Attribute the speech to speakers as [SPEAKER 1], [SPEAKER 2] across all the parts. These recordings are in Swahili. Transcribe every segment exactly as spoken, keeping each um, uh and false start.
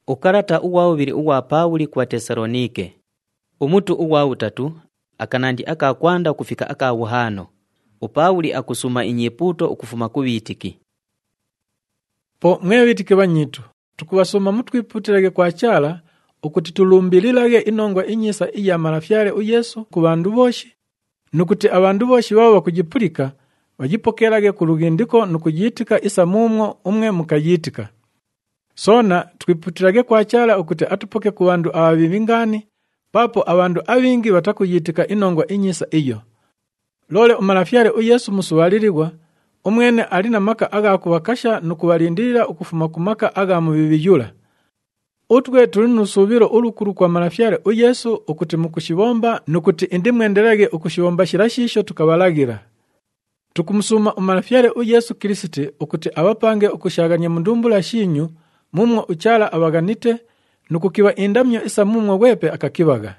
[SPEAKER 1] Ukarata uwaubili uwa Pauli kwa Tesalonike. Umutu uwa utatu akanandi akakwanda kufika akawuhano. Upauli akusuma inyiputo ukufuma kubitiki.
[SPEAKER 2] Po mwebitike banyitu tukubasoma mutwiputirage kwa cyala ukuti tulumbililage inongwa inyisa iya marafyale u Yesu ku bandu boshi nukuti abandu boshi babo bakugipurika bagipokerage ku rugindiko nukugitika isa mumwo umwe mukayitika. Sona twiputirage kwa cyala ukuti atupoke ku bandu ababingani papo abandu abingi batakuyitika inongwa inyisa iyo. Lole umarafyale u Yesu musuwalirirwa umwene alina maka aga kubakasha nukubalindirira ukufuma kumaka aga mubibiyula. Utwe tuli nusubiro urukuru kwa marafyale u Yesu ukuti mukushibomba nukuti indi mwenderage ukushibomba shirashisho tukabalagira. Tukumusuma umarafyale u Yesu Kristo ukuti abapange ukushaganya mundumbula shinyu mumwo ucyala abaganite nukukiba indamyo isa mumwo wepe akakibaga.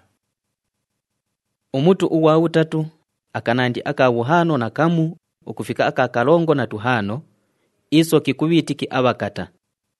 [SPEAKER 1] Umutu uwa utatu akanandi akawuhano na kamu ukufika aka kalongo na tuhano iso kikubitiki abakata.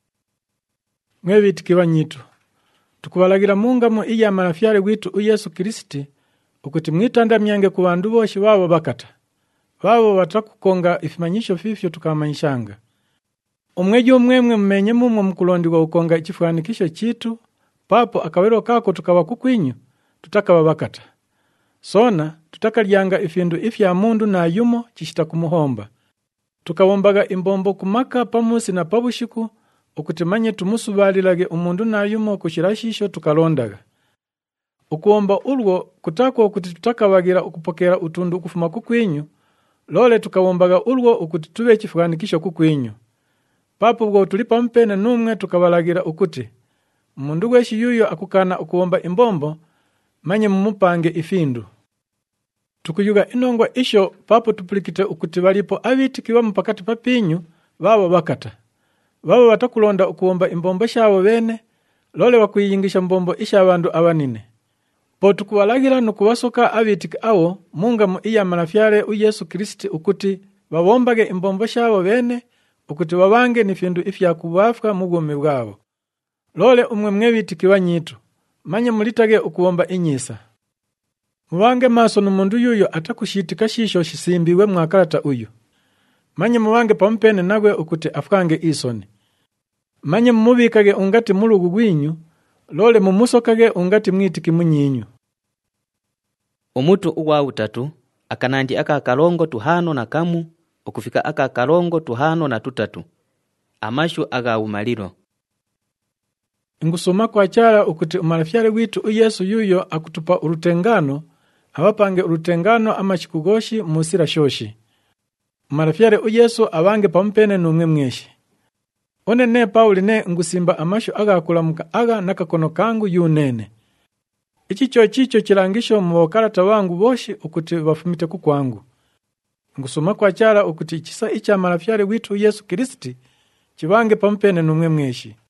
[SPEAKER 2] Mwebitiki banyitu tukubalagira mungamo iya marafyale witu u Yesu Kristo ukuti mwitandamyange ku bandu boshi babo bakata babo batakukonga ifimanyisho fifyo tukamanyishanga. Umweje umwemwe mmenye mumwe mukulondirwa ukonga ikifuanikisho kitu papo akawero kako tukaba kukwinyu tutakaba bakata. Sona tutakalyanga ifindu ifya mundu na yumo kishita kumuhomba. Tukawombaga imbombo kumaka pamusi na pabushiku ukutimanye tumusubalilage umundu na yumo kushirashisho tukalondaga. Ukuomba ulwo kutako ukuti tutakabagira ukupokera utundu kufuma kukwinyu lole tukawombaga ulwo ukuti tube kifuanikisho kukwinyu. Papo ubwo tulipa mpene numwe tukabalagira ukuti umundu gweshi yuyo akukana ukuomba imbombo manye mumupange ifindu. Tukuyuga inongwa isho papo tupulikite ukuti balipo abitikiwa mpakati papinyu babo bakata. Babo batakulonda ukuomba imbombo shabo bene lole bakuyingisha mbombo isha abandu abanine. Po tukubalagira nukubasoka abitiki awo munga mu iya marafyale u Yesu Kristo ukuti babombage imbombo shabo bene ukuti babange nifindu ifya kubafwa mugome bwabo. Lole umwe mwebitiki banyitu manye mulitage ukuomba inyisa. Mubange maso numundu yuyo atakushitika shisho shisimbiwe mwakarata uyu. Manye mubange pampene nagwe ukuti afkange isoni. Manye mumubikage ungati mulugu gwinyu, lole mumusokage ungati mwitiki munyinyu.
[SPEAKER 1] Umutu uwa utatu akanandi aka kalongo tuhano na kamu ukufika aka kalongo tuhano na tutatu. Amashu aga umaliro.
[SPEAKER 2] Ingusoma kwa cyala ukuti umarafyale witu u Yesu yuyo akutupa urutengano abapange urutengano amachikugoshi musira shoshi. Umarafyale u Yesu abange pampene numwe mweshi. One ne Pauli ne ngusimba amashu aga kulamuka aga nakakono kangu yunene. Ichi cho chicho kirangisho mu bakarata bangu boshi ukuti bafumite ku kwangu. Ngusoma kwa cyala ukuti kisa icha marafyale witu u Yesu Kristo kibange pampene numwe mweshi.